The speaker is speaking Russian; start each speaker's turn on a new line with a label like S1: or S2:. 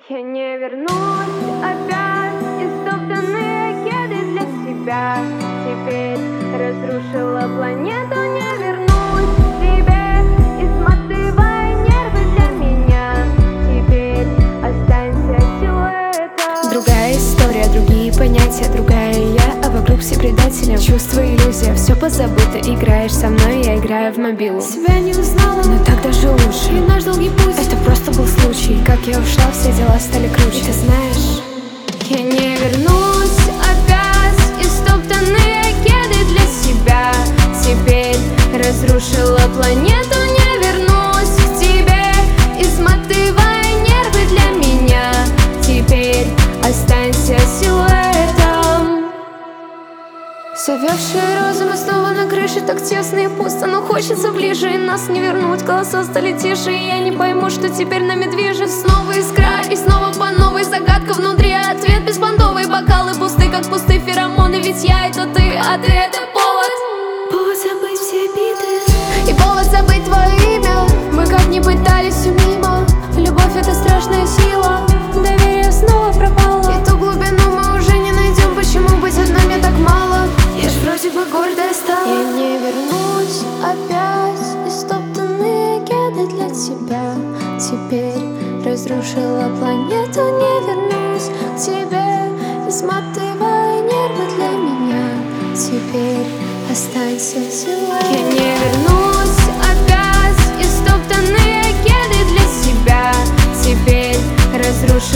S1: Я не вернусь опять, истоптанные кеды для себя. Теперь разрушила планету, не вернусь к тебе, изматывая нервы для меня. Теперь останься силуэтом.
S2: Другая история, другие понятия, другая я, а вокруг все предатели. Чувства, иллюзия, все позабыто. Играешь со мной, я играю в мобилу.
S1: Себя не узнала,
S2: но так даже лучше.
S1: и наш долгий путь.
S2: Это просто был случай. Как я ушла, все дела стали круче. И ты знаешь,
S1: я не вернусь опять, истоптанные кеды для себя. Теперь разрушила планету, не вернусь к тебе, изматывая нервы для меня. Теперь останься силуэтом. Завявшие розы, мы снова на крыше, так тесно и пусто, но хочется ближе, и нас не вернуть. Голоса стали тише, и я не пойму, что теперь нами движет. Снова искра, и снова по новой загадка внутри, а ответ беспонтовый. Бокалы пусты, как пусты феромоны, ведь я — это ты, а ты — это повод.
S2: повод забыть все обиды
S1: И повод забыть твое имя. Мы как ни пытались, все мимо. Любовь — это страшная сила. Доверие снова пропало, и ту глубину мы уже не найдем. Почему быть одними так мало?
S2: Я ж вроде бы гордая стала.
S1: Я не вернусь опять, истоптанные кеды для тебя. Теперь разрушила планету, не вернусь к тебе, изматывая нервы для меня. Теперь останься силуэтом. Я не вернусь опять, истоптанные кеды для себя. Теперь разрушила